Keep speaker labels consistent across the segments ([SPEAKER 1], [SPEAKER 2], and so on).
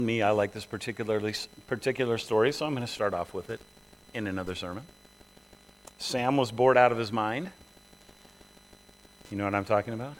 [SPEAKER 1] Me, I like this particular story, so I'm going to start off with it in another sermon. Sam was bored out of his mind. You know what I'm talking about?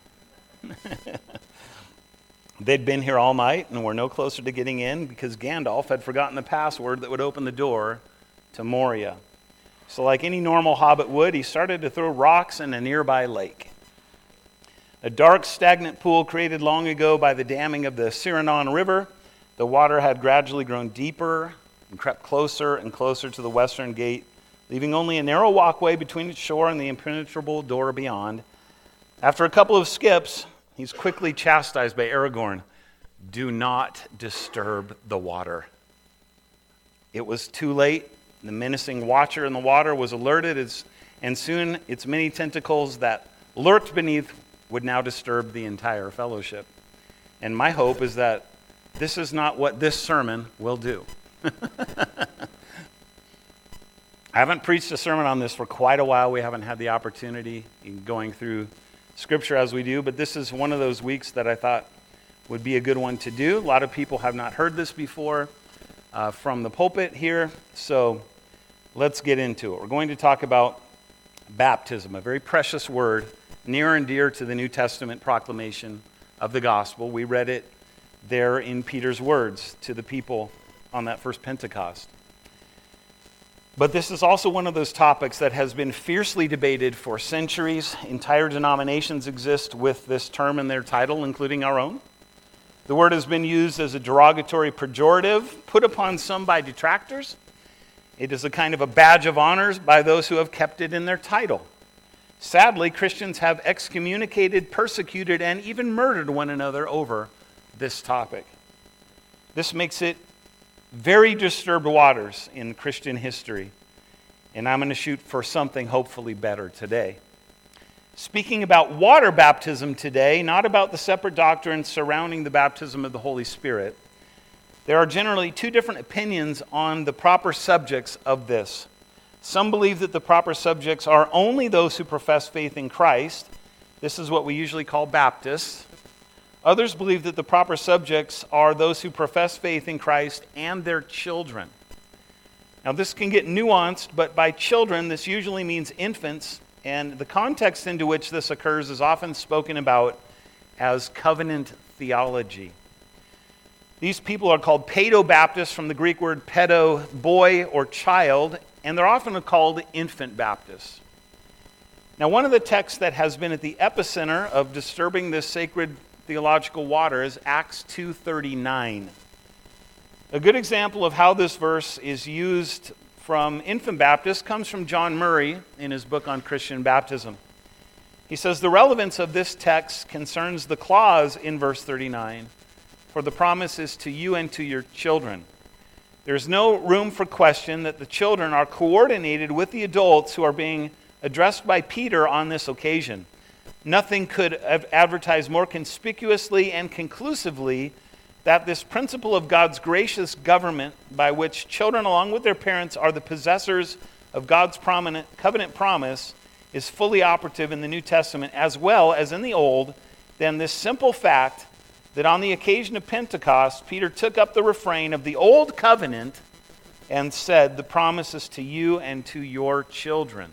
[SPEAKER 1] They'd been here all night and were no closer to getting in because Gandalf had forgotten the password that would open the door to Moria. So like any normal hobbit would, he started to throw rocks in a nearby lake. A dark, stagnant pool created long ago by the damming of the Ciranon River. The water had gradually grown deeper and crept closer and closer to the western gate, leaving only a narrow walkway between its shore and the impenetrable door beyond. After a couple of skips, he's quickly chastised by Aragorn. Do not disturb the water. It was too late. The menacing watcher in the water was alerted, and soon its many tentacles that lurked beneath would now disturb the entire fellowship. And my hope is that this is not what this sermon will do. I haven't preached a sermon on this for quite a while. We haven't had the opportunity in going through Scripture as we do, but this is one of those weeks that I thought would be a good one to do. A lot of people have not heard this before from the pulpit here, so let's get into it. We're going to talk about baptism, a very precious word, near and dear to the New Testament proclamation of the gospel. We read it there in Peter's words to the people on that first Pentecost. But this is also one of those topics that has been fiercely debated for centuries. Entire denominations exist with this term in their title, including our own. The word has been used as a derogatory pejorative put upon some by detractors. It is a kind of a badge of honor by those who have kept it in their title. Sadly, Christians have excommunicated, persecuted, and even murdered one another over this topic. This makes it very disturbed waters in Christian history, and I'm going to shoot for something hopefully better today. Speaking about water baptism today, not about the separate doctrines surrounding the baptism of the Holy Spirit, there are generally two different opinions on the proper subjects of this. Some believe that the proper subjects are only those who profess faith in Christ. This is what we usually call Baptists. Others believe that the proper subjects are those who profess faith in Christ and their children. Now this can get nuanced, but by children this usually means infants, and the context into which this occurs is often spoken about as covenant theology. These people are called Paedo-Baptists from the Greek word pedo, boy or child, and they're often called infant Baptists. Now, one of the texts that has been at the epicenter of disturbing this sacred theological water is Acts 2:39. A good example of how this verse is used from infant Baptists comes from John Murray in his book on Christian baptism. He says the relevance of this text concerns the clause in verse 39, for the promise is to you and to your children. There's no room for question that the children are coordinated with the adults who are being addressed by Peter on this occasion. Nothing could have advertised more conspicuously and conclusively that this principle of God's gracious government by which children along with their parents are the possessors of God's covenant promise is fully operative in the New Testament as well as in the Old than this simple fact that on the occasion of Pentecost, Peter took up the refrain of the Old Covenant and said, the promise is to you and to your children.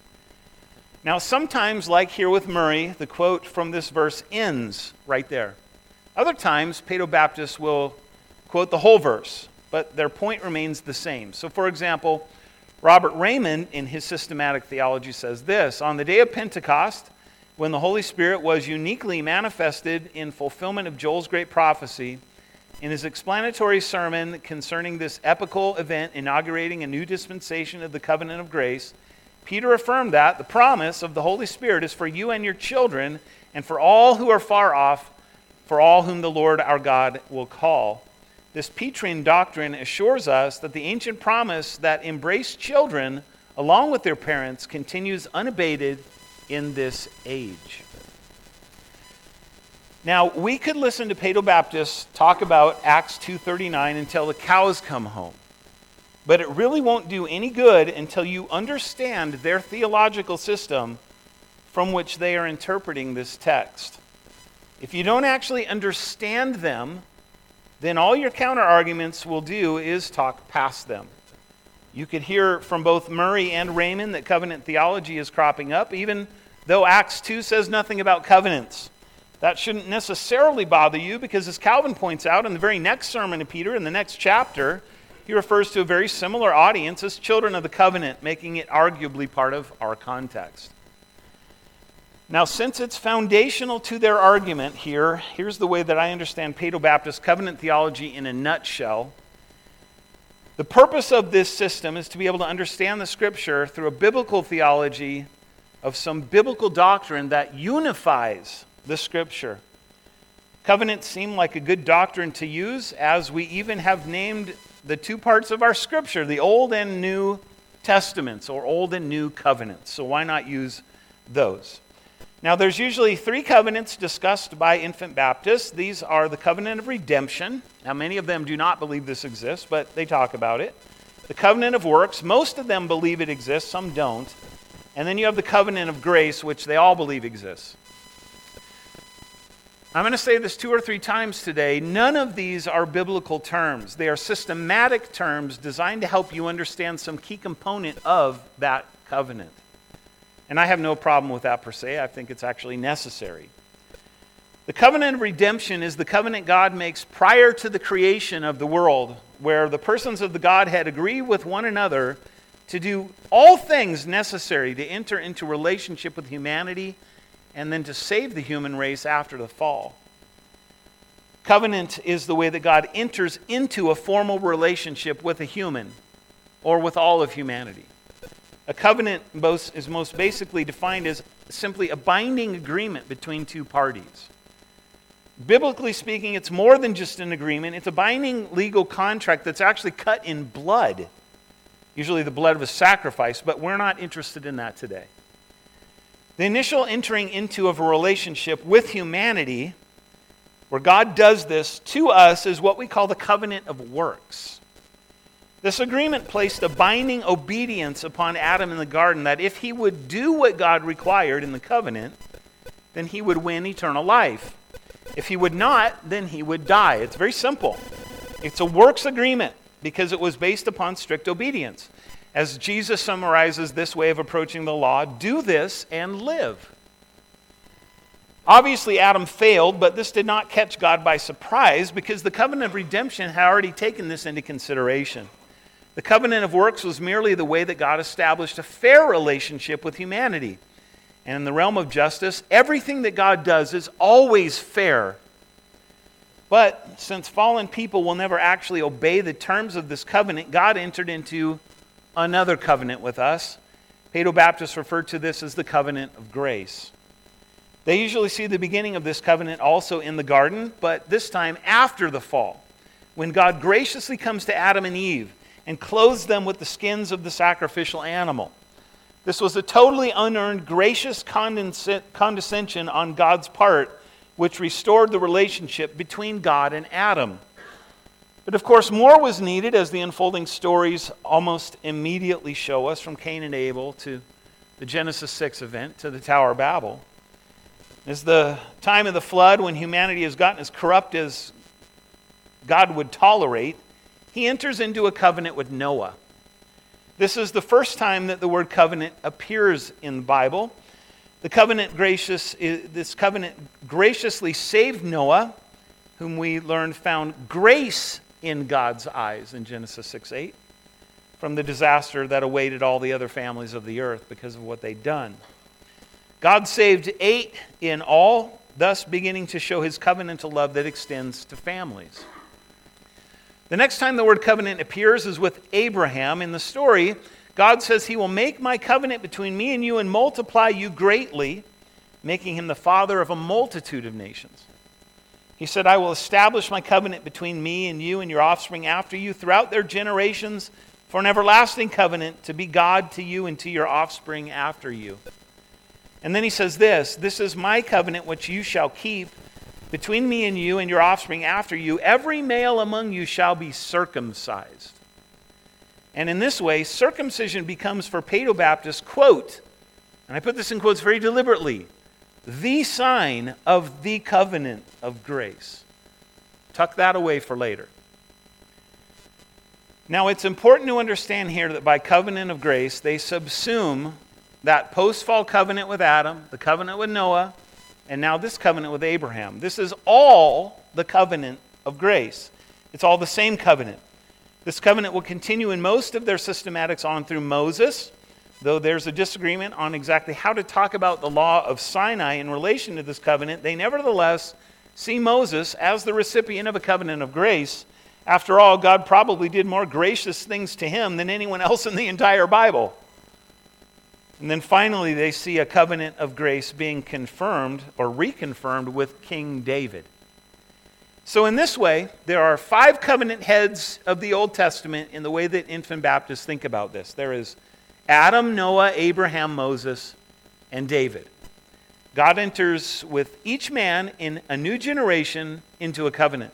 [SPEAKER 1] Now, sometimes, like here with Murray, the quote from this verse ends right there. Other times, Paedo-Baptists will quote the whole verse, but their point remains the same. So, for example, Robert Raymond, in his systematic theology, says this: on the day of Pentecost, when the Holy Spirit was uniquely manifested in fulfillment of Joel's great prophecy, in his explanatory sermon concerning this epical event inaugurating a new dispensation of the covenant of grace, Peter affirmed that the promise of the Holy Spirit is for you and your children, and for all who are far off, for all whom the Lord our God will call. This Petrine doctrine assures us that the ancient promise that embraced children along with their parents continues unabated in this age. Now, we could listen to Paedo-Baptists talk about Acts 2:39 until the cows come home. But it really won't do any good until you understand their theological system from which they are interpreting this text. If you don't actually understand them, then all your counter arguments will do is talk past them. You could hear from both Murray and Raymond that covenant theology is cropping up, even though Acts 2 says nothing about covenants. That shouldn't necessarily bother you because, as Calvin points out in the very next sermon of Peter, in the next chapter, he refers to a very similar audience as children of the covenant, making it arguably part of our context. Now, since it's foundational to their argument here, here's the way that I understand Paedo-Baptist covenant theology in a nutshell. The purpose of this system is to be able to understand the Scripture through a biblical theology of some biblical doctrine that unifies the Scripture. Covenants seem like a good doctrine to use, as we even have named the two parts of our Scripture, the Old and New Testaments, or Old and New Covenants. So why not use those? Now, there's usually three covenants discussed by infant Baptists. These are the covenant of redemption. Now, many of them do not believe this exists, but they talk about it. The covenant of works. Most of them believe it exists, some don't. And then you have the covenant of grace, which they all believe exists. I'm going to say this 2 or 3 times today. None of these are biblical terms. They are systematic terms designed to help you understand some key component of that covenant. And I have no problem with that per se. I think it's actually necessary. The covenant of redemption is the covenant God makes prior to the creation of the world, where the persons of the Godhead agree with one another to do all things necessary to enter into relationship with humanity and then to save the human race after the fall. Covenant is the way that God enters into a formal relationship with a human or with all of humanity. A covenant is most basically defined as simply a binding agreement between two parties. Biblically speaking, it's more than just an agreement. It's a binding legal contract that's actually cut in blood, usually the blood of a sacrifice, but we're not interested in that today. The initial entering into of a relationship with humanity, where God does this to us, is what we call the covenant of works. This agreement placed a binding obedience upon Adam in the garden that if he would do what God required in the covenant, then he would win eternal life. If he would not, then he would die. It's very simple. It's a works agreement because it was based upon strict obedience. As Jesus summarizes this way of approaching the law, do this and live. Obviously, Adam failed, but this did not catch God by surprise because the covenant of redemption had already taken this into consideration. The covenant of works was merely the way that God established a fair relationship with humanity. And in the realm of justice, everything that God does is always fair. But since fallen people will never actually obey the terms of this covenant, God entered into another covenant with us. Paedo-Baptists refer to this as the covenant of grace. They usually see the beginning of this covenant also in the garden, but this time after the fall, when God graciously comes to Adam and Eve and clothes them with the skins of the sacrificial animal. This was a totally unearned, gracious condescension on God's part, which restored the relationship between God and Adam. But of course, more was needed, as the unfolding stories almost immediately show us, from Cain and Abel to the Genesis 6 event to the Tower of Babel. As the time of the flood, when humanity has gotten as corrupt as God would tolerate, he enters into a covenant with Noah. This is the first time that the word covenant appears in the Bible. This covenant graciously saved Noah, whom we learned found grace in God's eyes in Genesis 6:8, from the disaster that awaited all the other families of the earth because of what they'd done. God saved 8 in all, thus beginning to show his covenantal love that extends to families. The next time the word covenant appears is with Abraham. In the story, God says he will make my covenant between me and you and multiply you greatly, making him the father of a multitude of nations. He said, I will establish my covenant between me and you and your offspring after you throughout their generations for an everlasting covenant to be God to you and to your offspring after you. And then he says this is my covenant which you shall keep between me and you and your offspring after you. Every male among you shall be circumcised. And in this way, circumcision becomes for Paedo-Baptists, quote, and I put this in quotes very deliberately, the sign of the covenant of grace. Tuck that away for later. Now, it's important to understand here that by covenant of grace, they subsume that post-fall covenant with Adam, the covenant with Noah, and now this covenant with Abraham. This is all the covenant of grace. It's all the same covenant. This covenant will continue in most of their systematics on through Moses, though there's a disagreement on exactly how to talk about the law of Sinai in relation to this covenant. They nevertheless see Moses as the recipient of a covenant of grace. After all, God probably did more gracious things to him than anyone else in the entire Bible. And then finally, they see a covenant of grace being confirmed or reconfirmed with King David. So in this way, there are 5 covenant heads of the Old Testament in the way that infant Baptists think about this. There is Adam, Noah, Abraham, Moses, and David. God enters with each man in a new generation into a covenant.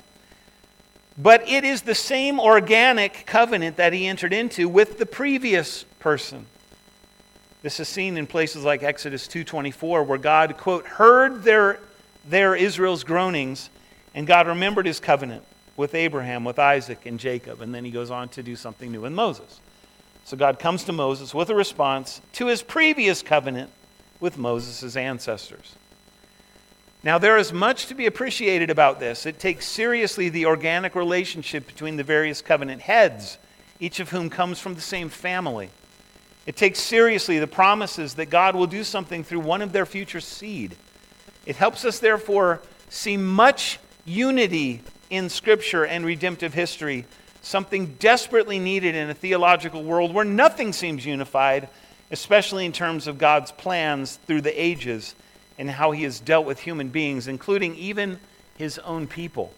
[SPEAKER 1] But it is the same organic covenant that he entered into with the previous person. This is seen in places like Exodus 2:24, where God, quote, heard their Israel's groanings, and God remembered his covenant with Abraham, with Isaac, and Jacob. And then he goes on to do something new with Moses. So God comes to Moses with a response to his previous covenant with Moses' ancestors. Now, there is much to be appreciated about this. It takes seriously the organic relationship between the various covenant heads, each of whom comes from the same family. It takes seriously the promises that God will do something through one of their future seed. It helps us, therefore, see much unity in Scripture and redemptive history, something desperately needed in a theological world where nothing seems unified, especially in terms of God's plans through the ages and how he has dealt with human beings, including even his own people.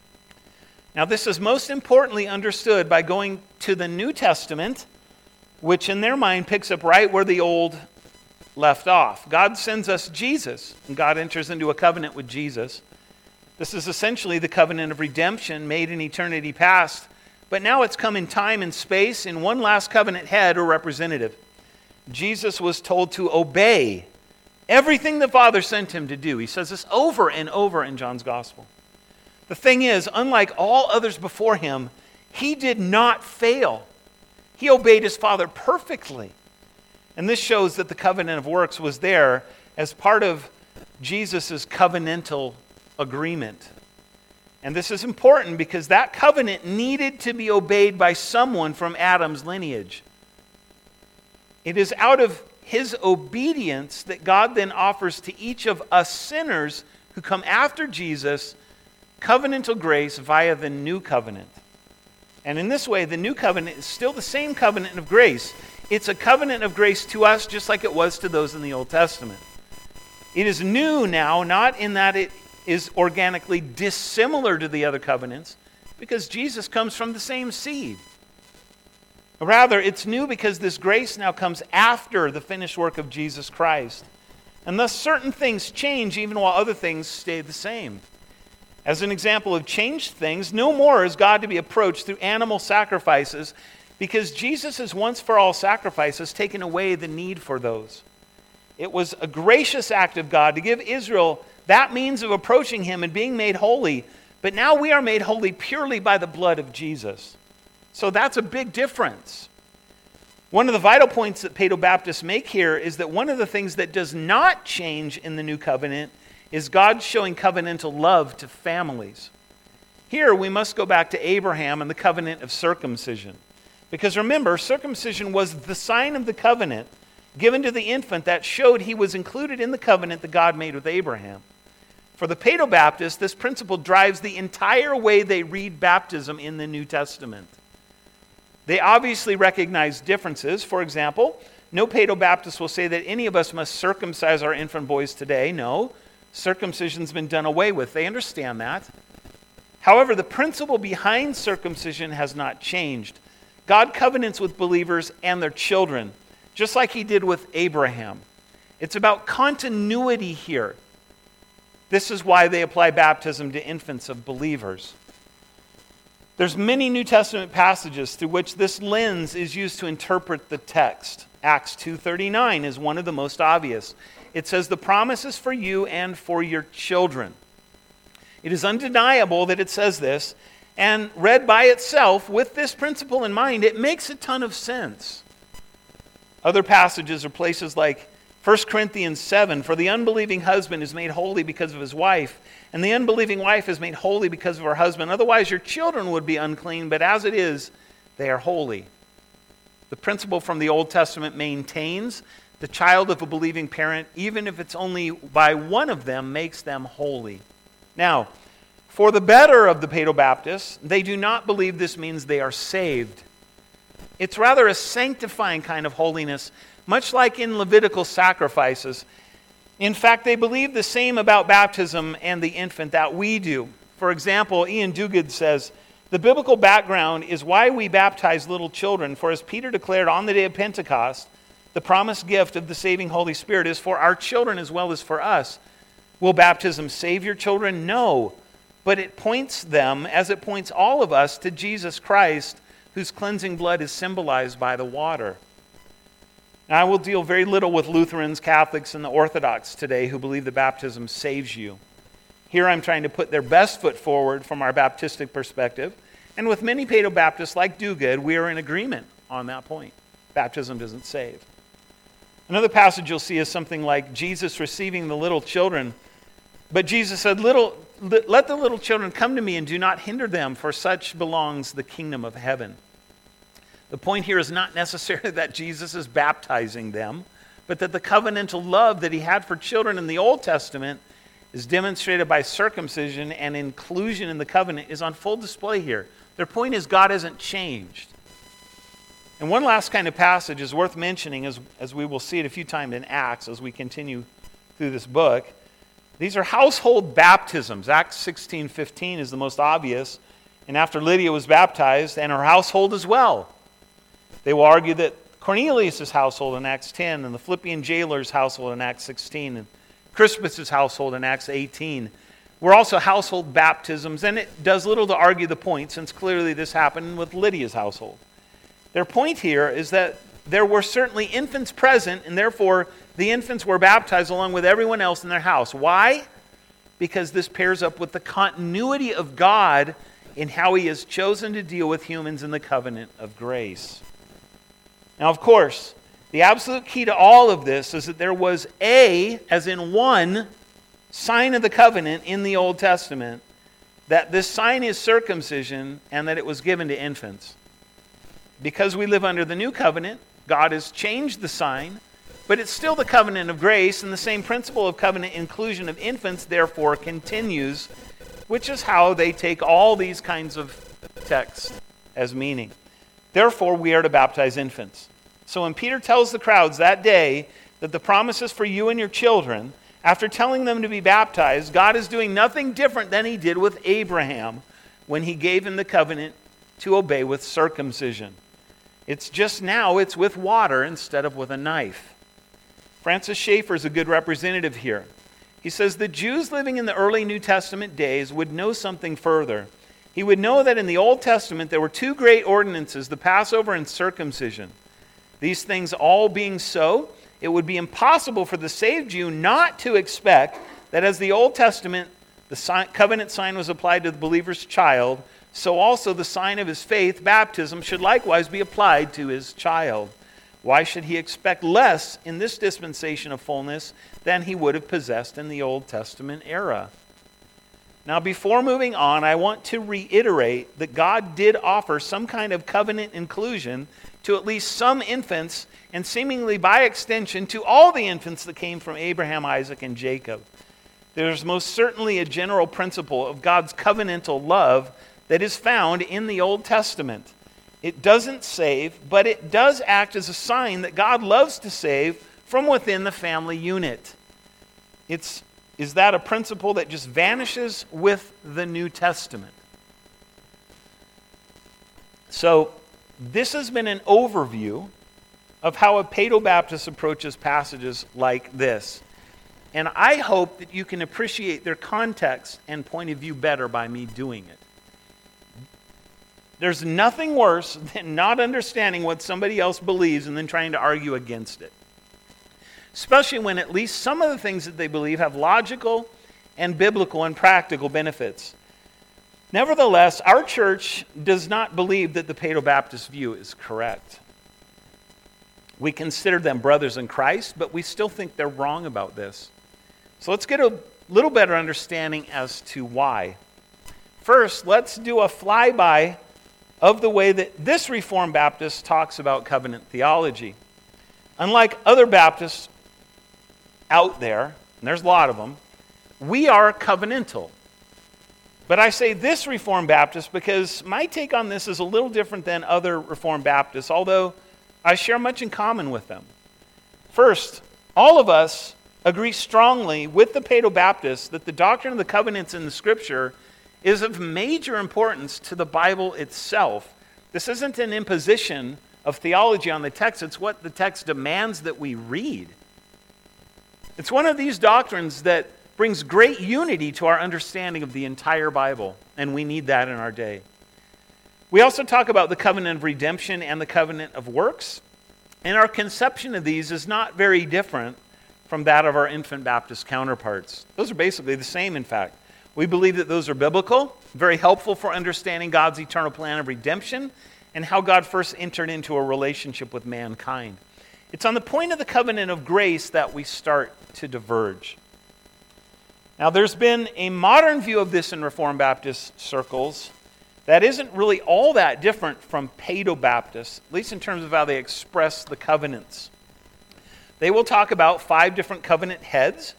[SPEAKER 1] Now, this is most importantly understood by going to the New Testament, which in their mind picks up right where the Old left off. God sends us Jesus, and God enters into a covenant with Jesus. This is essentially the covenant of redemption made in eternity past, but now it's come in time and space in one last covenant head or representative. Jesus was told to obey everything the Father sent him to do. He says this over and over in John's Gospel. The thing is, unlike all others before him, he did not fail. He obeyed his Father perfectly. And this shows that the covenant of works was there as part of Jesus' covenantal agreement. And this is important because that covenant needed to be obeyed by someone from Adam's lineage. It is out of his obedience that God then offers to each of us sinners who come after Jesus covenantal grace via the new covenant. And in this way, the new covenant is still the same covenant of grace. It's a covenant of grace to us just like it was to those in the Old Testament. It is new now, not in that it is organically dissimilar to the other covenants, because Jesus comes from the same seed. Rather, it's new because this grace now comes after the finished work of Jesus Christ. And thus certain things change even while other things stay the same. As an example of changed things, no more is God to be approached through animal sacrifices, because Jesus' once-for-all sacrifice has taken away the need for those. It was a gracious act of God to give Israel that means of approaching him and being made holy, but now we are made holy purely by the blood of Jesus. So that's a big difference. One of the vital points that Paedobaptists make here is that one of the things that does not change in the new covenant is God showing covenantal love to families. Here we must go back to Abraham and the covenant of circumcision. Because remember, circumcision was the sign of the covenant given to the infant that showed he was included in the covenant that God made with Abraham. For the Paedobaptists, this principle drives the entire way they read baptism in the New Testament. They obviously recognize differences. For example, no Paedobaptist will say that any of us must circumcise our infant boys today. No, circumcision's been done away with. They understand that. However, the principle behind circumcision has not changed. God covenants with believers and their children, just like he did with Abraham. It's about continuity here. This is why they apply baptism to infants of believers. There's many New Testament passages through which this lens is used to interpret the text. Acts 2:39 is one of the most obvious. It says, "The promise is for you and for your children." It is undeniable that it says this, and read by itself with this principle in mind, it makes a ton of sense. Other passages are places like 1 Corinthians 7, for the unbelieving husband is made holy because of his wife, and the unbelieving wife is made holy because of her husband. Otherwise your children would be unclean, but as it is, they are holy. The principle from the Old Testament maintains the child of a believing parent, even if it's only by one of them, makes them holy. Now, for the better of the Paedobaptists, they do not believe this means they are saved. It's rather a sanctifying kind of holiness, much like in Levitical sacrifices. In fact, they believe the same about baptism and the infant that we do. For example, Ian Duguid says, the biblical background is why we baptize little children, for as Peter declared on the day of Pentecost, the promised gift of the saving Holy Spirit is for our children as well as for us. Will baptism save your children? No. But it points them, as it points all of us, to Jesus Christ, whose cleansing blood is symbolized by the water. Now, I will deal very little with Lutherans, Catholics, and the Orthodox today who believe that baptism saves you. Here I'm trying to put their best foot forward from our Baptistic perspective. And with many Paedobaptists like Duguid, we are in agreement on that point. Baptism doesn't save. Another passage you'll see is something like Jesus receiving the little children. But Jesus said, let the little children come to me and do not hinder them, for such belongs the kingdom of heaven. The point here is not necessarily that Jesus is baptizing them, but that the covenantal love that he had for children in the Old Testament is demonstrated by circumcision, and inclusion in the covenant is on full display here. Their point is God hasn't changed. And one last kind of passage is worth mentioning, as we will see it a few times in Acts as we continue through this book. These are household baptisms. Acts 16:15 is the most obvious. And after Lydia was baptized, and her household as well. They will argue that Cornelius' household in Acts 10, and the Philippian jailer's household in Acts 16, and Crispus' household in Acts 18 were also household baptisms, and it does little to argue the point, since clearly this happened with Lydia's household. Their point here is that there were certainly infants present, and therefore the infants were baptized along with everyone else in their house. Why? Because this pairs up with the continuity of God in how he has chosen to deal with humans in the covenant of grace. Now, of course, the absolute key to all of this is that there was as in one, sign of the covenant in the Old Testament, that this sign is circumcision, and that it was given to infants. Because we live under the new covenant, God has changed the sign, but it's still the covenant of grace, and the same principle of covenant inclusion of infants therefore continues, which is how they take all these kinds of texts as meaning. Therefore, we are to baptize infants. So when Peter tells the crowds that day that the promise is for you and your children, after telling them to be baptized, God is doing nothing different than he did with Abraham when he gave him the covenant to obey with circumcision. It's just now it's with water instead of with a knife. Francis Schaeffer is a good representative here. He says the Jews living in the early New Testament days would know something further. He would know that in the Old Testament there were two great ordinances, the Passover and circumcision. These things all being so, it would be impossible for the saved Jew not to expect that as the Old Testament, the covenant sign was applied to the believer's child, so also the sign of his faith, baptism, should likewise be applied to his child. Why should he expect less in this dispensation of fullness than he would have possessed in the Old Testament era? Now, before moving on, I want to reiterate that God did offer some kind of covenant inclusion to at least some infants, and seemingly by extension to all the infants that came from Abraham, Isaac, and Jacob. There's most certainly a general principle of God's covenantal love that is found in the Old Testament. It doesn't save, but it does act as a sign that God loves to save from within the family unit. Is that a principle that just vanishes with the New Testament? So, this has been an overview of how a Paedobaptist approaches passages like this. And I hope that you can appreciate their context and point of view better by me doing it. There's nothing worse than not understanding what somebody else believes and then trying to argue against it. Especially when at least some of the things that they believe have logical and biblical and practical benefits. Nevertheless, our church does not believe that the Paedo-Baptist view is correct. We consider them brothers in Christ, but we still think they're wrong about this. So let's get a little better understanding as to why. First, let's do a flyby of the way that this Reformed Baptist talks about covenant theology. Unlike other Baptists out there, and there's a lot of them, we are covenantal. But I say this Reformed Baptist because my take on this is a little different than other Reformed Baptists, although I share much in common with them. First, all of us agree strongly with the Paedo-Baptists that the doctrine of the covenants in the Scripture is of major importance to the Bible itself. This isn't an imposition of theology on the text. It's what the text demands that we read. It's one of these doctrines that brings great unity to our understanding of the entire Bible, and we need that in our day. We also talk about the covenant of redemption and the covenant of works, and our conception of these is not very different from that of our infant Baptist counterparts. Those are basically the same, in fact. We believe that those are biblical, very helpful for understanding God's eternal plan of redemption and how God first entered into a relationship with mankind. It's on the point of the covenant of grace that we start to diverge. Now, there's been a modern view of this in Reformed Baptist circles that isn't really all that different from Paedo-Baptists, at least in terms of how they express the covenants. They will talk about 5 different covenant heads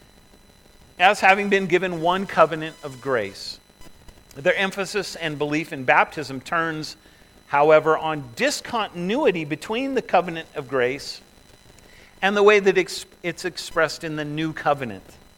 [SPEAKER 1] as having been given one covenant of grace. Their emphasis and belief in baptism turns, however, on discontinuity between the covenant of grace and the way that it's expressed in the new covenant.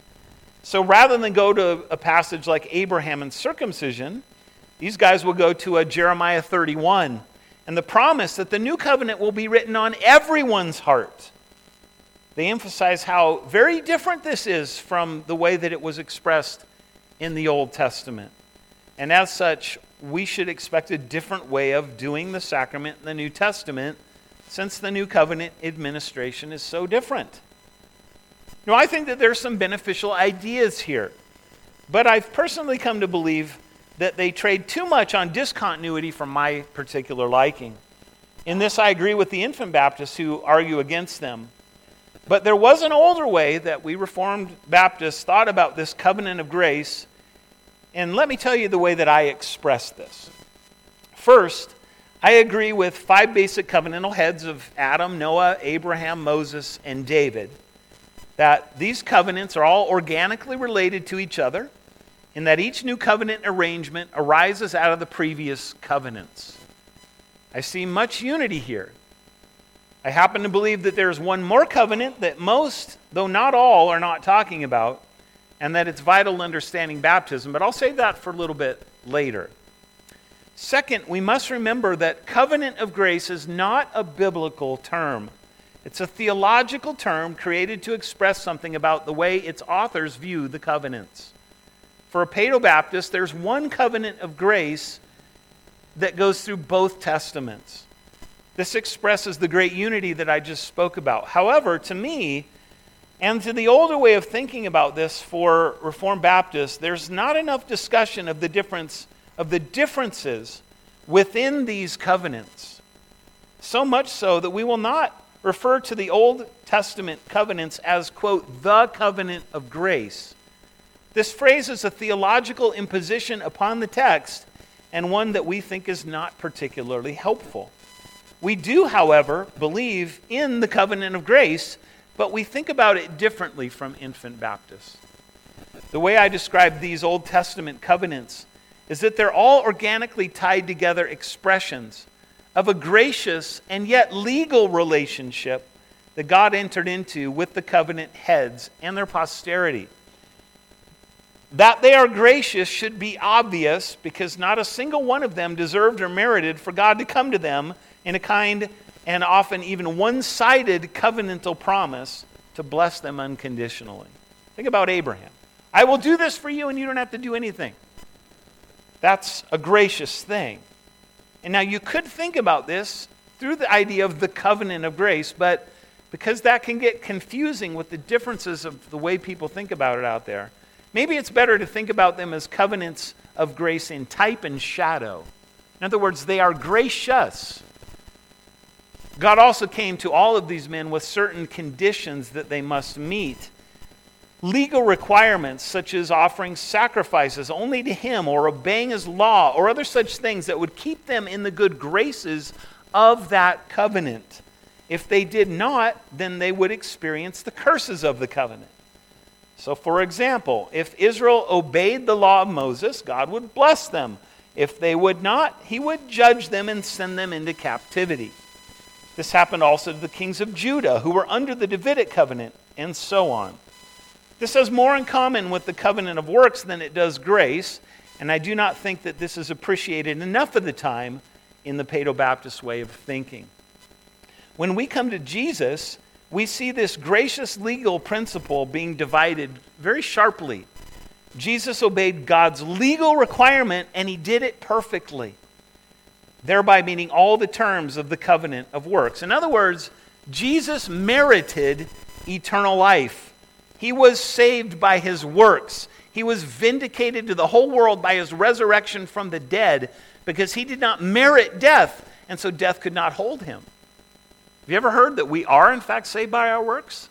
[SPEAKER 1] So rather than go to a passage like Abraham and circumcision, these guys will go to a Jeremiah 31 and the promise that the new covenant will be written on everyone's heart. They emphasize how very different this is from the way that it was expressed in the Old Testament. And as such, we should expect a different way of doing the sacrament in the New Testament, since the new covenant administration is so different. Now, I think that there's some beneficial ideas here, but I've personally come to believe that they trade too much on discontinuity for my particular liking. In this, I agree with the infant Baptists who argue against them. But there was an older way that we Reformed Baptists thought about this covenant of grace, and let me tell you the way that I express this. First, I agree with 5 basic covenantal heads of Adam, Noah, Abraham, Moses, and David, that these covenants are all organically related to each other, and that each new covenant arrangement arises out of the previous covenants. I see much unity here. I happen to believe that there's one more covenant that most, though not all, are not talking about, and that it's vital to understanding baptism, but I'll save that for a little bit later. Second, we must remember that covenant of grace is not a biblical term. It's a theological term created to express something about the way its authors view the covenants. For a Paedo-Baptist, there's one covenant of grace that goes through both testaments. This expresses the great unity that I just spoke about. However, to me, and to the older way of thinking about this for Reformed Baptists, there's not enough discussion of the differences within these covenants. So much so that we will not refer to the Old Testament covenants as, quote, the covenant of grace. This phrase is a theological imposition upon the text, and one that we think is not particularly helpful. We do, however, believe in the covenant of grace, but we think about it differently from infant Baptists. The way I describe these Old Testament covenants is that they're all organically tied together expressions of a gracious and yet legal relationship that God entered into with the covenant heads and their posterity. That they are gracious should be obvious, because not a single one of them deserved or merited for God to come to them in a kind and often even one-sided covenantal promise to bless them unconditionally. Think about Abraham. I will do this for you and you don't have to do anything. That's a gracious thing. And now you could think about this through the idea of the covenant of grace, but because that can get confusing with the differences of the way people think about it out there, Maybe it's better to think about them as covenants of grace in type and shadow. In other words, they are gracious. God also came to all of these men with certain conditions that they must meet. Legal requirements such as offering sacrifices only to Him or obeying His law or other such things that would keep them in the good graces of that covenant. If they did not, then they would experience the curses of the covenant. So, for example, if Israel obeyed the law of Moses, God would bless them. If they would not, He would judge them and send them into captivity. This happened also to the kings of Judah, who were under the Davidic covenant, and so on. This has more in common with the covenant of works than it does grace, and I do not think that this is appreciated enough of the time in the Paedo-Baptist way of thinking. When we come to Jesus, we see this gracious legal principle being divided very sharply. Jesus obeyed God's legal requirement, and He did it perfectly, thereby meeting all the terms of the covenant of works. In other words, Jesus merited eternal life. He was saved by His works. He was vindicated to the whole world by His resurrection from the dead because He did not merit death, and so death could not hold Him. Have you ever heard that we are in fact saved by our works?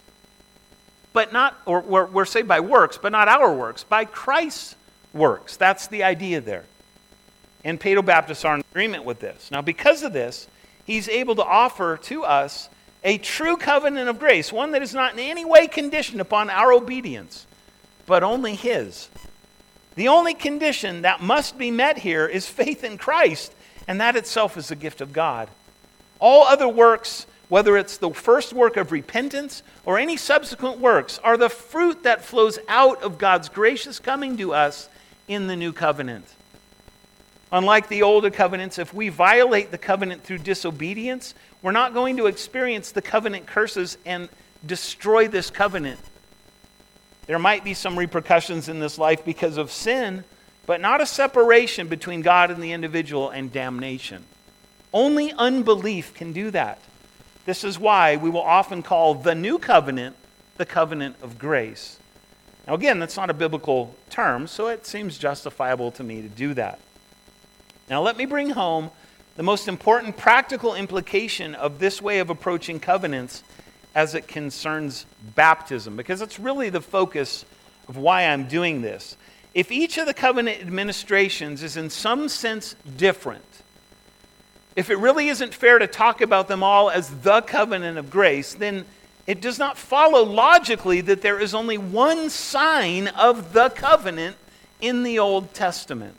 [SPEAKER 1] But not, or we're saved by works, but not our works, by Christ's works. That's the idea there. And Paedo-Baptists are in agreement with this. Now, because of this, He's able to offer to us a true covenant of grace, one that is not in any way conditioned upon our obedience, but only His. The only condition that must be met here is faith in Christ, and that itself is a gift of God. All other works, whether it's the first work of repentance or any subsequent works, are the fruit that flows out of God's gracious coming to us in the new covenant. Unlike the older covenants, if we violate the covenant through disobedience, we're not going to experience the covenant curses and destroy this covenant. There might be some repercussions in this life because of sin, but not a separation between God and the individual and damnation. Only unbelief can do that. This is why we will often call the new covenant the covenant of grace. Now again, that's not a biblical term, so it seems justifiable to me to do that. Now let me bring home the most important practical implication of this way of approaching covenants as it concerns baptism, because it's really the focus of why I'm doing this. If each of the covenant administrations is in some sense different, if it really isn't fair to talk about them all as the covenant of grace, then it does not follow logically that there is only one sign of the covenant in the Old Testament.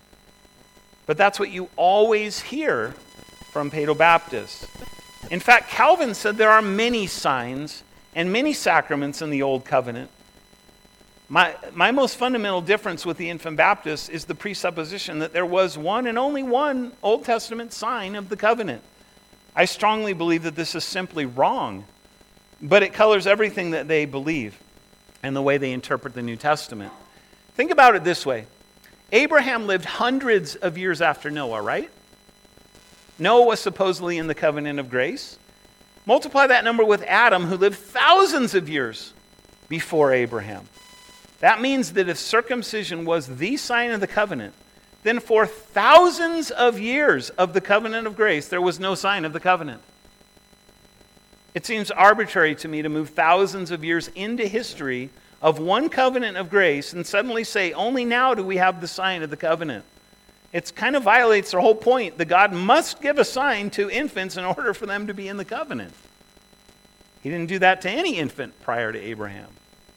[SPEAKER 1] But that's what you always hear from Paedo-Baptists. In fact, Calvin said there are many signs and many sacraments in the Old Covenant. My most fundamental difference with the Infant Baptists is the presupposition that there was one and only one Old Testament sign of the covenant. I strongly believe that this is simply wrong, but it colors everything that they believe and the way they interpret the New Testament. Think about it this way. Abraham lived hundreds of years after Noah, right? Noah was supposedly in the covenant of grace. Multiply that number with Adam, who lived thousands of years before Abraham. That means that if circumcision was the sign of the covenant, then for thousands of years of the covenant of grace, there was no sign of the covenant. It seems arbitrary to me to move thousands of years into history of one covenant of grace and suddenly say, only now do we have the sign of the covenant. It kind of violates the whole point that God must give a sign to infants in order for them to be in the covenant. He didn't do that to any infant prior to Abraham.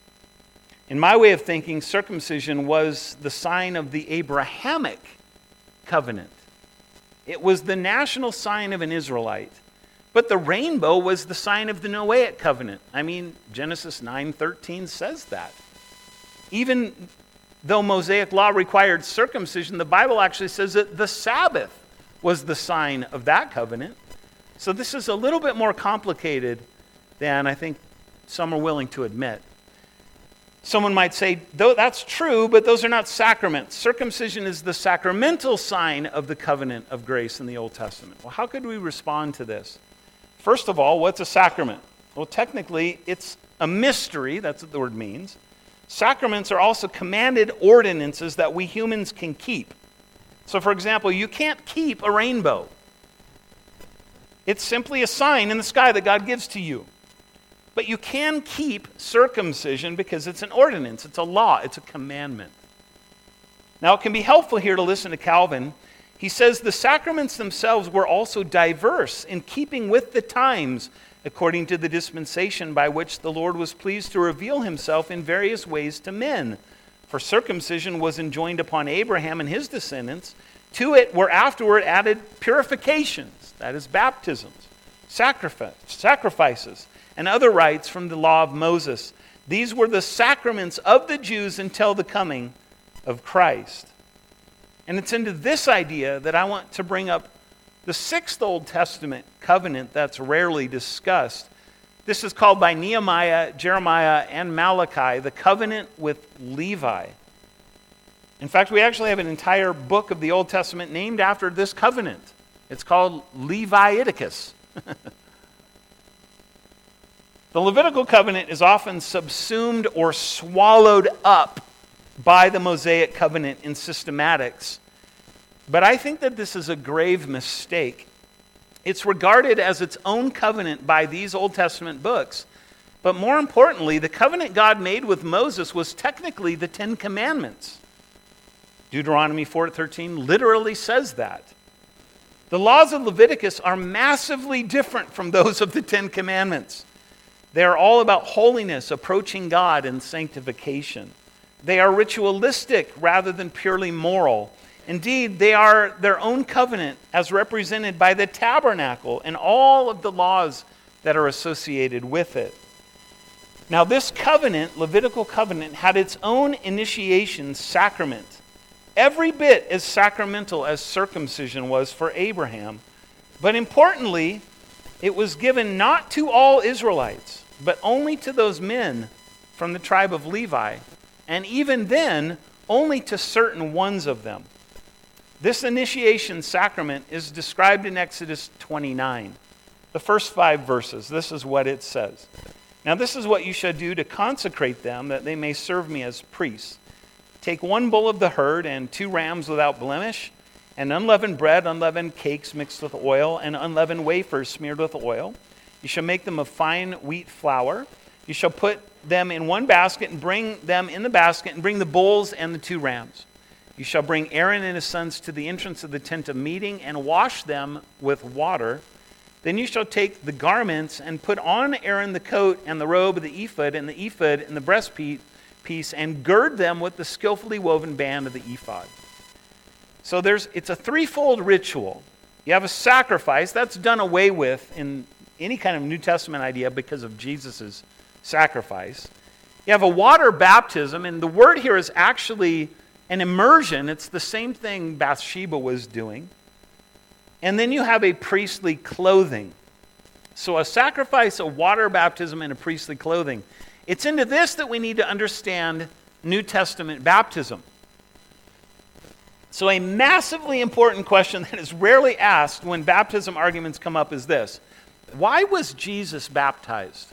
[SPEAKER 1] In my way of thinking, circumcision was the sign of the Abrahamic covenant. It was the national sign of an Israelite. But the rainbow was the sign of the Noahic covenant. I mean, Genesis 9:13 says that. Even though Mosaic law required circumcision, the Bible actually says that the Sabbath was the sign of that covenant. So this is a little bit more complicated than I think some are willing to admit. Someone might say, though that's true, but those are not sacraments. Circumcision is the sacramental sign of the covenant of grace in the Old Testament. Well, how could we respond to this? First of all, what's a sacrament? Well, technically, it's a mystery. That's what the word means. Sacraments are also commanded ordinances that we humans can keep. So, for example, you can't keep a rainbow. It's simply a sign in the sky that God gives to you. But you can keep circumcision because it's an ordinance, it's a law, it's a commandment. Now, it can be helpful here to listen to Calvin. He says the sacraments themselves were also diverse in keeping with the times, according to the dispensation by which the Lord was pleased to reveal himself in various ways to men. For circumcision was enjoined upon Abraham and his descendants. To it were afterward added purifications, that is, baptisms, sacrifices, and other rites from the law of Moses. These were the sacraments of the Jews until the coming of Christ. And it's into this idea that I want to bring up the sixth Old Testament covenant that's rarely discussed. This is called by Nehemiah, Jeremiah, and Malachi, the covenant with Levi. In fact, we actually have an entire book of the Old Testament named after this covenant. It's called Leviticus. The Levitical covenant is often subsumed or swallowed up by the Mosaic covenant in systematics. But I think that this is a grave mistake. It's regarded as its own covenant by these Old Testament books. But more importantly, the covenant God made with Moses was technically the Ten Commandments. Deuteronomy 4:13 literally says that. The laws of Leviticus are massively different from those of the Ten Commandments. They are all about holiness, approaching God, and sanctification. They are ritualistic rather than purely moral. Indeed, they are their own covenant as represented by the tabernacle and all of the laws that are associated with it. Now, this covenant, Levitical covenant, had its own initiation sacrament, every bit as sacramental as circumcision was for Abraham. But importantly, it was given not to all Israelites, but only to those men from the tribe of Levi, and even then, only to certain ones of them. This initiation sacrament is described in Exodus 29. The first 5 verses, this is what it says. Now this is what you shall do to consecrate them, that they may serve me as priests. Take 1 bull of the herd and 2 rams without blemish, and unleavened bread, unleavened cakes mixed with oil, and unleavened wafers smeared with oil. You shall make them of fine wheat flour. You shall put them in 1 basket and bring them in the basket and bring the bulls and the 2 rams. You shall bring Aaron and his sons to the entrance of the tent of meeting and wash them with water. Then you shall take the garments and put on Aaron the coat and the robe of the ephod and the breastpiece and gird them with the skillfully woven band of the ephod. So it's a threefold ritual. You have a sacrifice that's done away with in any kind of New Testament idea because of Jesus' sacrifice. You have a water baptism, and the word here is actually an immersion. It's the same thing Bathsheba was doing. And then you have a priestly clothing. So a sacrifice, a water baptism, and a priestly clothing. It's into this that we need to understand New Testament baptism. So a massively important question that is rarely asked when baptism arguments come up is this: why was Jesus baptized?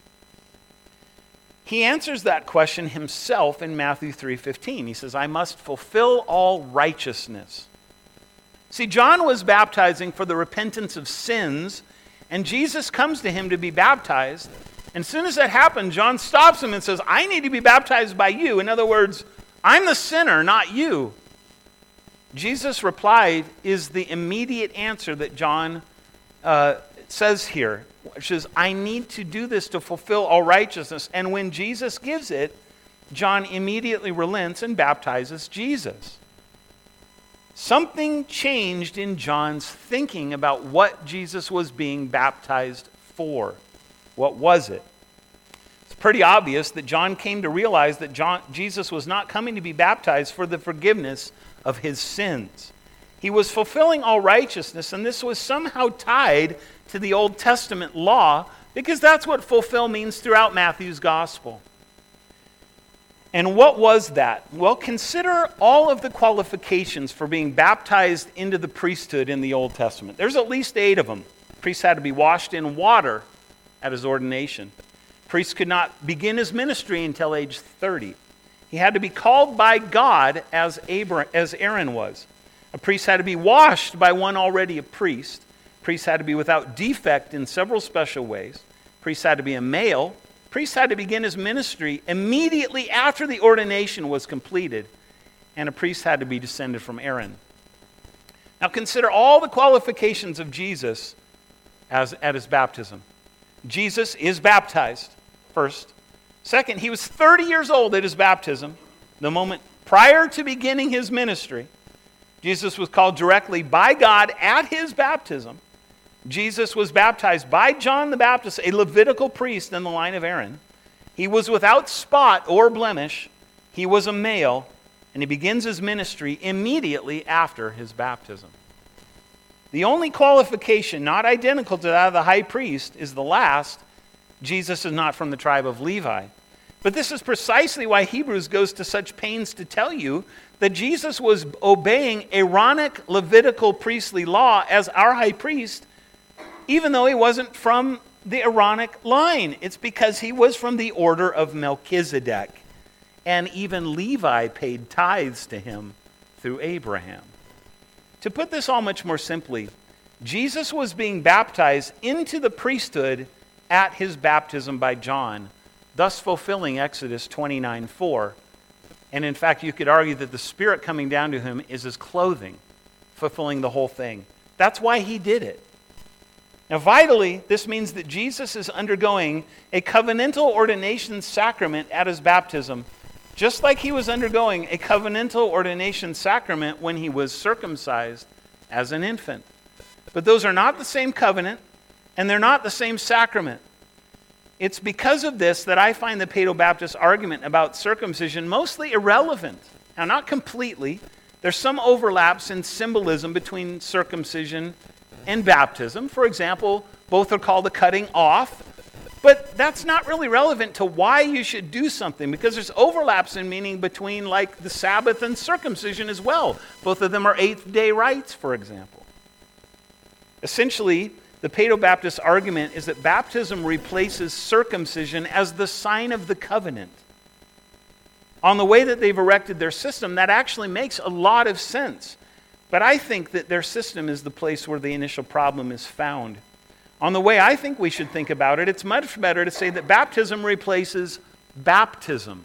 [SPEAKER 1] He answers that question himself in Matthew 3:15. He says, I must fulfill all righteousness. See, John was baptizing for the repentance of sins, and Jesus comes to him to be baptized. And as soon as that happened, John stops him and says, I need to be baptized by you. In other words, I'm the sinner, not you. Jesus' reply is the immediate answer that John says here, which is, I need to do this to fulfill all righteousness. And when Jesus gives it, John immediately relents and baptizes Jesus. Something changed in John's thinking about what Jesus was being baptized for. What was it? It's pretty obvious that John came to realize that Jesus was not coming to be baptized for the forgiveness of his sins. He was fulfilling all righteousness, and this was somehow tied to the Old Testament law, because that's what fulfill means throughout Matthew's gospel. And what was that? Well, consider all of the qualifications for being baptized into the priesthood in the Old Testament. There's at least 8 of them. Priests had to be washed in water at his ordination. Priests could not begin his ministry until age 30. He had to be called by God as Aaron was. A priest had to be washed by one already a priest. Priests had to be without defect in several special ways. Priests had to be a male. Priest had to begin his ministry immediately after the ordination was completed. And a priest had to be descended from Aaron. Now consider all the qualifications of Jesus at his baptism. Jesus is baptized, first. Second, he was 30 years old at his baptism, the moment prior to beginning his ministry. Jesus was called directly by God at his baptism. Jesus was baptized by John the Baptist, a Levitical priest in the line of Aaron. He was without spot or blemish. He was a male, and he begins his ministry immediately after his baptism. The only qualification not identical to that of the high priest is the last. Jesus is not from the tribe of Levi. But this is precisely why Hebrews goes to such pains to tell you that Jesus was obeying Aaronic Levitical priestly law as our high priest, even though he wasn't from the Aaronic line. It's because he was from the order of Melchizedek. And even Levi paid tithes to him through Abraham. To put this all much more simply, Jesus was being baptized into the priesthood at his baptism by John, thus fulfilling Exodus 29:4. And in fact, you could argue that the Spirit coming down to him is his clothing, fulfilling the whole thing. That's why he did it. Now, vitally, this means that Jesus is undergoing a covenantal ordination sacrament at his baptism, just like he was undergoing a covenantal ordination sacrament when he was circumcised as an infant. But those are not the same covenant, and they're not the same sacrament. It's because of this that I find the Paedobaptist argument about circumcision mostly irrelevant. Now, not completely. There's some overlaps in symbolism between circumcision and baptism. For example, both are called the cutting off. But that's not really relevant to why you should do something, because there's overlaps in meaning between, like, the Sabbath and circumcision as well. Both of them are eighth-day rites, for example. Essentially, the Paedobaptist argument is that baptism replaces circumcision as the sign of the covenant. On the way that they've erected their system, that actually makes a lot of sense. But I think that their system is the place where the initial problem is found. On the way I think we should think about it, it's much better to say that baptism replaces baptism.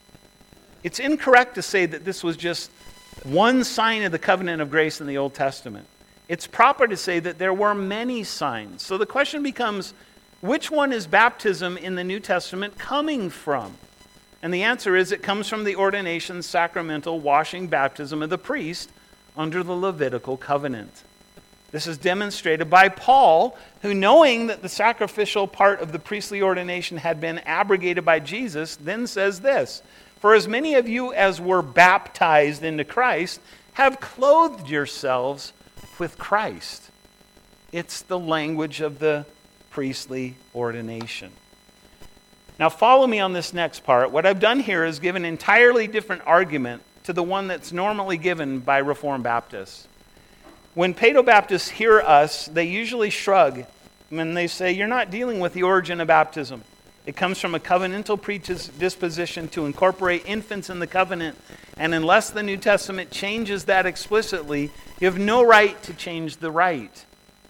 [SPEAKER 1] It's incorrect to say that this was just one sign of the covenant of grace in the Old Testament. It's proper to say that there were many signs. So the question becomes, which one is baptism in the New Testament coming from? And the answer is it comes from the ordination, sacramental, washing baptism of the priest under the Levitical covenant. This is demonstrated by Paul, who, knowing that the sacrificial part of the priestly ordination had been abrogated by Jesus, then says this: "For as many of you as were baptized into Christ have clothed yourselves with Christ." It's the language of the priestly ordination. Now follow me on this next part. What I've done here is give an entirely different argument to the one that's normally given by Reformed Baptists. When Paedobaptists hear us, they usually shrug when they say, you're not dealing with the origin of baptism. It comes from a covenantal predisposition to incorporate infants in the covenant, and unless the New Testament changes that explicitly, you have no right to change the rite.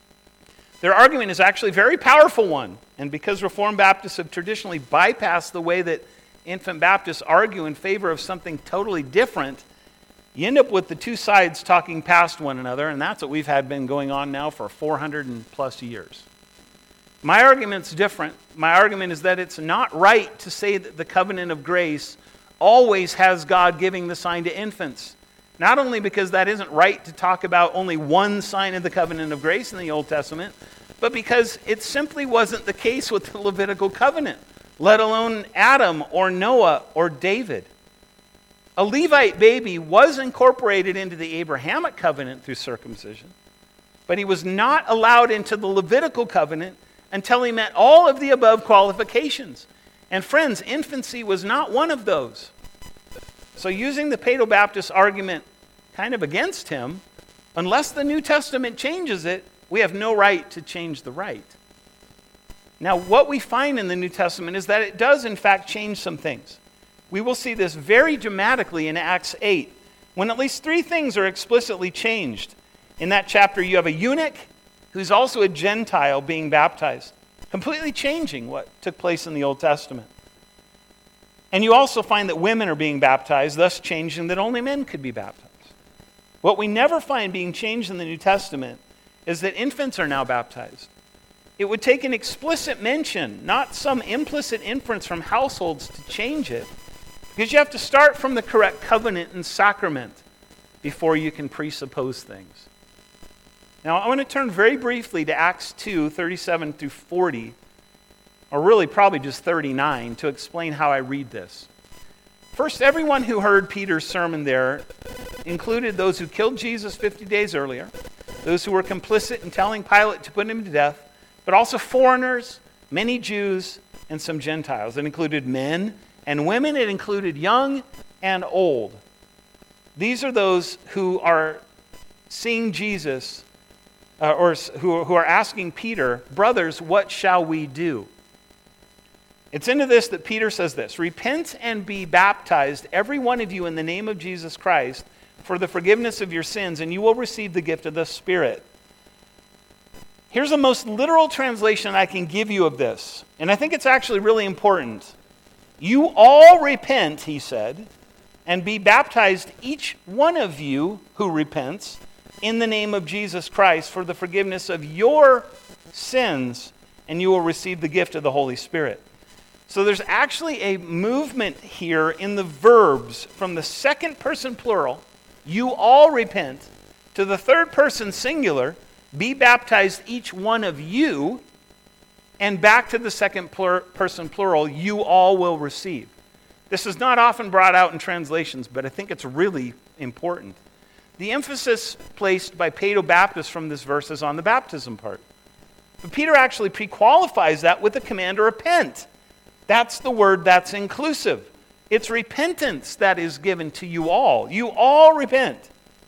[SPEAKER 1] Their argument is actually a very powerful one, and because Reformed Baptists have traditionally bypassed the way that infant Baptists argue in favor of something totally different, you end up with the two sides talking past one another, and that's what we've had been going on now for 400 and plus years. My argument's different. My argument is that it's not right to say that the covenant of grace always has God giving the sign to infants. Not only because that isn't right to talk about only one sign of the covenant of grace in the Old Testament, but because it simply wasn't the case with the Levitical covenant, let alone Adam or Noah or David. A Levite baby was incorporated into the Abrahamic covenant through circumcision, but he was not allowed into the Levitical covenant until he met all of the above qualifications. And friends, infancy was not one of those. So using the Paedobaptist argument kind of against him, unless the New Testament changes it, we have no right to change the rite. Now, what we find in the New Testament is that it does in fact change some things. we will see this very dramatically in Acts 8, when at least 3 things are explicitly changed. In that chapter, you have a eunuch who's also a Gentile being baptized, completely changing what took place in the Old Testament. And you also find that women are being baptized, thus changing that only men could be baptized. What we never find being changed in the New Testament is that infants are now baptized. It would take an explicit mention, not some implicit inference from households, to change it, because you have to start from the correct covenant and sacrament before you can presuppose things. Now, I want to turn very briefly to Acts 2, 37 through 40, or really probably just 39, to explain how I read this. First, everyone who heard Peter's sermon there included those who killed Jesus 50 days earlier, those who were complicit in telling Pilate to put him to death, but also foreigners, many Jews, and some Gentiles. It included men and women. It included young and old. These are those who are seeing Jesus, or who are asking Peter, brothers, what shall we do? It's into this that Peter says this: repent and be baptized, every one of you, in the name of Jesus Christ, for the forgiveness of your sins, and you will receive the gift of the Spirit. Here's the most literal translation I can give you of this, and I think it's actually really important. You all repent, he said, and be baptized, each one of you who repents, in the name of Jesus Christ, for the forgiveness of your sins, and you will receive the gift of the Holy Spirit. So there's actually a movement here in the verbs from the second person plural, you all repent, to the third person singular, be baptized each one of you, and back to the second person plural, you all will receive. This is not often brought out in translations, but I think it's really important. The emphasis placed by Paedobaptists from this verse is on the baptism part. But Peter actually pre-qualifies that with the command to repent. That's the word that's inclusive. It's repentance that is given to you all. You all repent.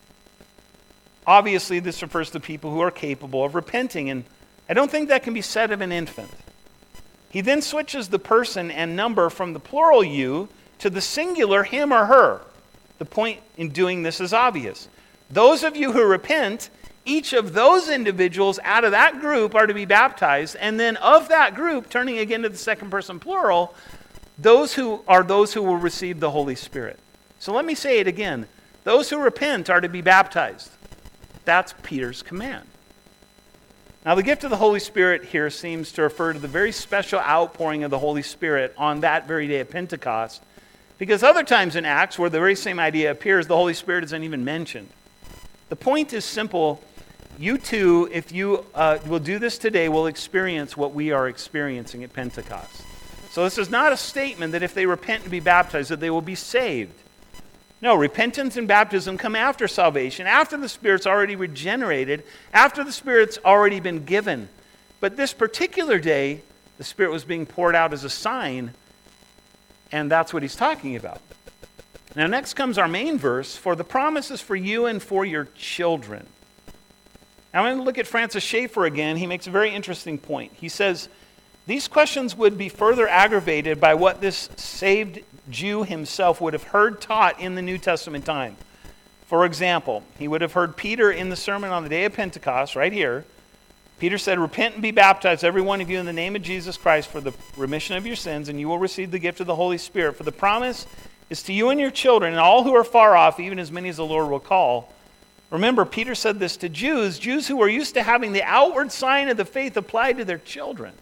[SPEAKER 1] Obviously, this refers to people who are capable of repenting, and I don't think that can be said of an infant. He then switches the person and number from the plural you to the singular him or her. The point in doing this is obvious. Those of you who repent, each of those individuals out of that group are to be baptized, and then of that group, turning again to the second person plural, those who will receive the Holy Spirit. So let me say it again. Those who repent are to be baptized. That's Peter's command. Now, the gift of the Holy Spirit here seems to refer to the very special outpouring of the Holy Spirit on that very day of Pentecost, because other times in Acts, where the very same idea appears, the Holy Spirit isn't even mentioned. The point is simple. You too, if you will do this today, will experience what we are experiencing at Pentecost. So this is not a statement that if they repent and be baptized, that they will be saved. No, repentance and baptism come after salvation, after the Spirit's already regenerated, after the Spirit's already been given. But this particular day, the Spirit was being poured out as a sign, and that's what he's talking about. Now next comes our main verse, for the promise is for you and for your children. Now I'm going to look at Francis Schaeffer again. He makes a very interesting point. He says, these questions would be further aggravated by what this saved Jew himself would have heard taught in the New Testament time. For example, he would have heard Peter in the sermon on the day of Pentecost, right here. Peter said, repent and be baptized, every one of you, in the name of Jesus Christ for the remission of your sins, and you will receive the gift of the Holy Spirit. For the promise is to you and your children, and all who are far off, even as many as the Lord will call. Remember, Peter said this to Jews who were used to having the outward sign of the faith applied to their children.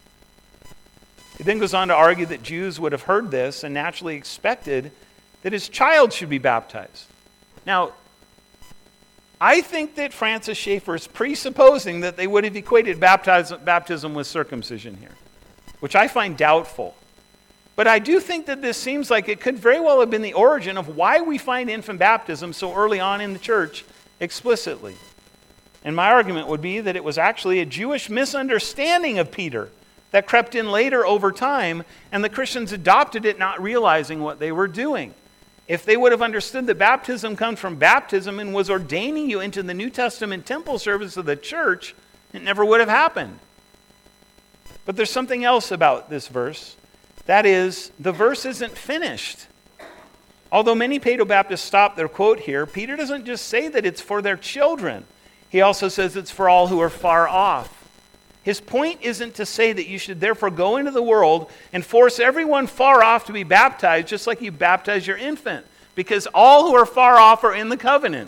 [SPEAKER 1] He then goes on to argue that Jews would have heard this and naturally expected that his child should be baptized. Now, I think that Francis Schaeffer is presupposing that they would have equated baptism with circumcision here, which I find doubtful. But I do think that this seems like it could very well have been the origin of why we find infant baptism so early on in the church explicitly. And my argument would be that it was actually a Jewish misunderstanding of Peter that crept in later over time, and the Christians adopted it, not realizing what they were doing. If they would have understood that baptism comes from baptism and was ordaining you into the New Testament temple service of the church, it never would have happened. But there's something else about this verse. That is, the verse isn't finished. Although many Paedobaptists stop their quote here, Peter doesn't just say that it's for their children. He also says it's for all who are far off. His point isn't to say that you should therefore go into the world and force everyone far off to be baptized just like you baptize your infant, because all who are far off are in the covenant.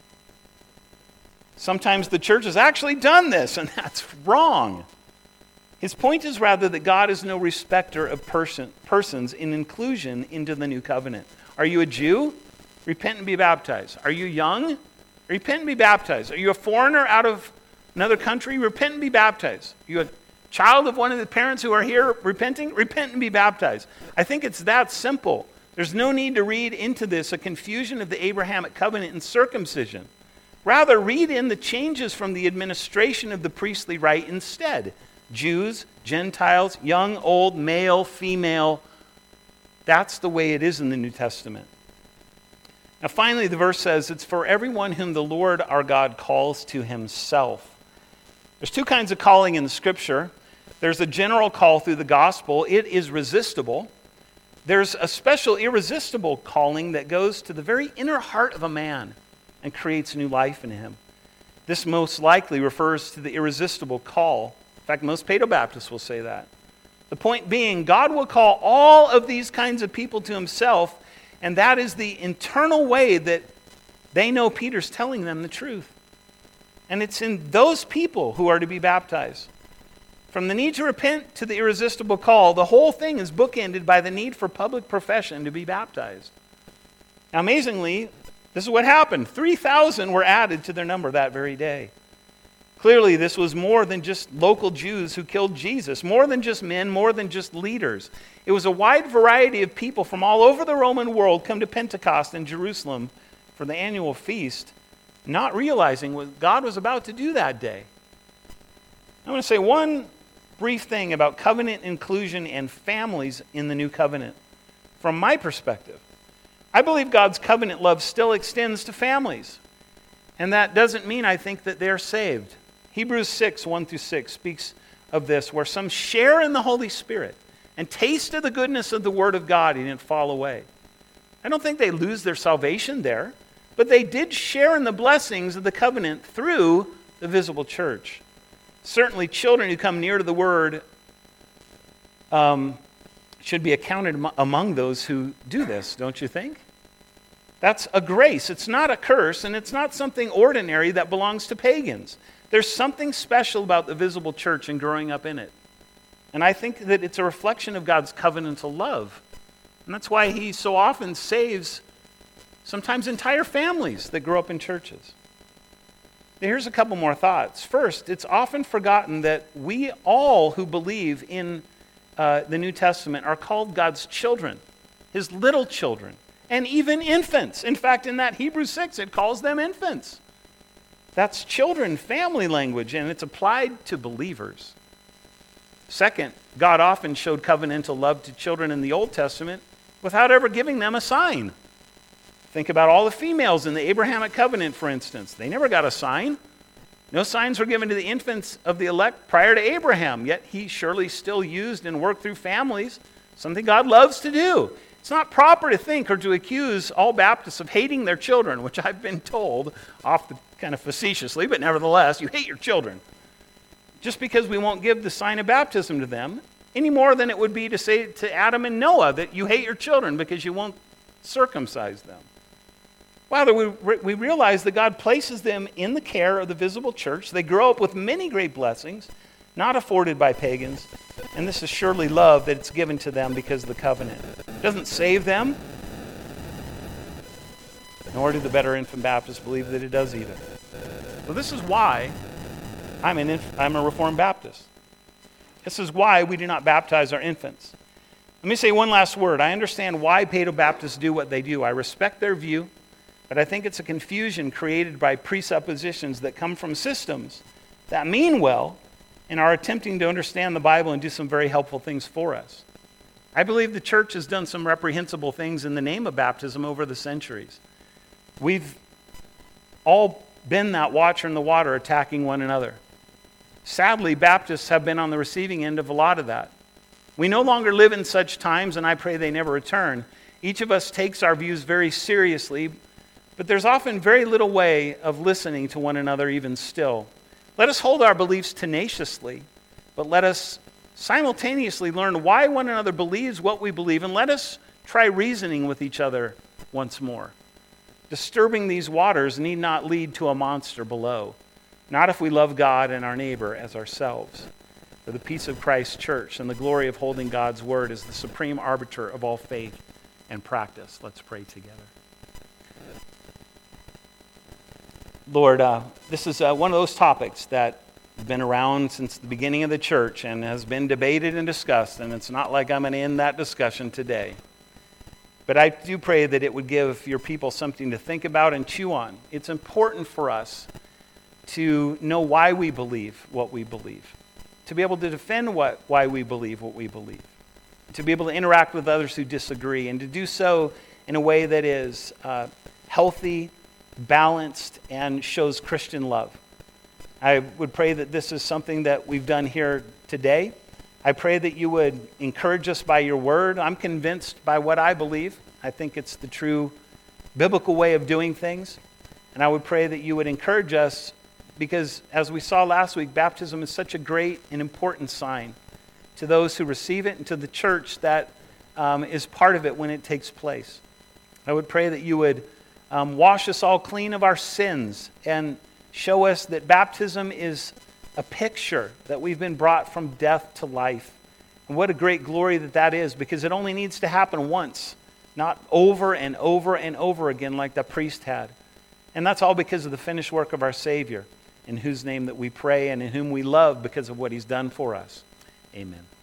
[SPEAKER 1] Sometimes the church has actually done this, and that's wrong. His point is rather that God is no respecter of persons in inclusion into the new covenant. Are you a Jew? Repent and be baptized. Are you young? Repent and be baptized. Are you a foreigner out of another country? Repent and be baptized. Are you a child of one of the parents who are here repenting? Repent and be baptized. I think it's that simple. There's no need to read into this a confusion of the Abrahamic covenant and circumcision. Rather, read in the changes from the administration of the priestly rite instead. Jews, Gentiles, young, old, male, female. That's the way it is in the New Testament. Now finally, the verse says, it's for everyone whom the Lord our God calls to himself. There's two kinds of calling in the Scripture. There's a general call through the gospel. It is resistible. There's a special irresistible calling that goes to the very inner heart of a man and creates new life in him. This most likely refers to the irresistible call. In fact, most Paedobaptists will say that. The point being, God will call all of these kinds of people to himself, and that is the internal way that they know Peter's telling them the truth. And it's in those people who are to be baptized. From the need to repent to the irresistible call, the whole thing is bookended by the need for public profession to be baptized. Now, amazingly, this is what happened. 3,000 were added to their number that very day. Clearly, this was more than just local Jews who killed Jesus, more than just men, more than just leaders. It was a wide variety of people from all over the Roman world come to Pentecost in Jerusalem for the annual feast, not realizing what God was about to do that day. I want to say one brief thing about covenant inclusion and families in the new covenant. From my perspective, I believe God's covenant love still extends to families. And that doesn't mean I think that they're saved. Hebrews 6, 1-6 speaks of this, where some share in the Holy Spirit and taste of the goodness of the Word of God and didn't fall away. I don't think they lose their salvation there, but they did share in the blessings of the covenant through the visible church. Certainly children who come near to the Word should be accounted among those who do this, don't you think? That's a grace. It's not a curse, and it's not something ordinary that belongs to pagans. There's something special about the visible church and growing up in it. And I think that it's a reflection of God's covenantal love. And that's why he so often saves sometimes entire families that grow up in churches. Now, here's a couple more thoughts. First, it's often forgotten that we all who believe in the New Testament are called God's children, his little children, and even infants. In fact, in that Hebrews 6, it calls them infants. That's children, family language, and it's applied to believers. Second, God often showed covenantal love to children in the Old Testament without ever giving them a sign. Think about all the females in the Abrahamic covenant, for instance. They never got a sign. No signs were given to the infants of the elect prior to Abraham, yet he surely still used and worked through families, something God loves to do. It's not proper to think or to accuse all Baptists of hating their children, which I've been told, often kind of facetiously, but nevertheless, you hate your children. Just because we won't give the sign of baptism to them, any more than it would be to say to Adam and Noah that you hate your children because you won't circumcise them. Rather, we realize that God places them in the care of the visible church. They grow up with many great blessings, not afforded by pagans, and this is surely love that it's given to them because of the covenant. It doesn't save them, nor do the better infant Baptists believe that it does either. So this is why I'm a Reformed Baptist. This is why we do not baptize our infants. Let me say one last word. I understand why Paedobaptists do what they do. I respect their view, but I think it's a confusion created by presuppositions that come from systems that mean well and are attempting to understand the Bible and do some very helpful things for us. I believe the church has done some reprehensible things in the name of baptism over the centuries. We've all been that watcher in the water attacking one another. Sadly, Baptists have been on the receiving end of a lot of that. We no longer live in such times, and I pray they never return. Each of us takes our views very seriously, but there's often very little way of listening to one another even still. Let us hold our beliefs tenaciously, but let us simultaneously learn why one another believes what we believe, and let us try reasoning with each other once more. Disturbing these waters need not lead to a monster below, not if we love God and our neighbor as ourselves. For the peace of Christ's church and the glory of holding God's word is the supreme arbiter of all faith and practice. Let's pray together. Lord, this is one of those topics that have been around since the beginning of the church and has been debated and discussed, and it's not like I'm going to end that discussion today. But I do pray that it would give your people something to think about and chew on. It's important for us to know why we believe what we believe, to be able to defend why we believe what we believe, to be able to interact with others who disagree, and to do so in a way that is healthy, balanced, and shows Christian love. I would pray that this is something that we've done here today. I pray that you would encourage us by your word. I'm convinced by what I believe. I think it's the true biblical way of doing things. And I would pray that you would encourage us because, as we saw last week, baptism is such a great and important sign to those who receive it and to the church that is part of it when it takes place. I would pray that you would wash us all clean of our sins and show us that baptism is a picture that we've been brought from death to life. And what a great glory that is, because it only needs to happen once, not over and over and over again like the priest had. And that's all because of the finished work of our Savior, in whose name that we pray and in whom we love because of what he's done for us. Amen.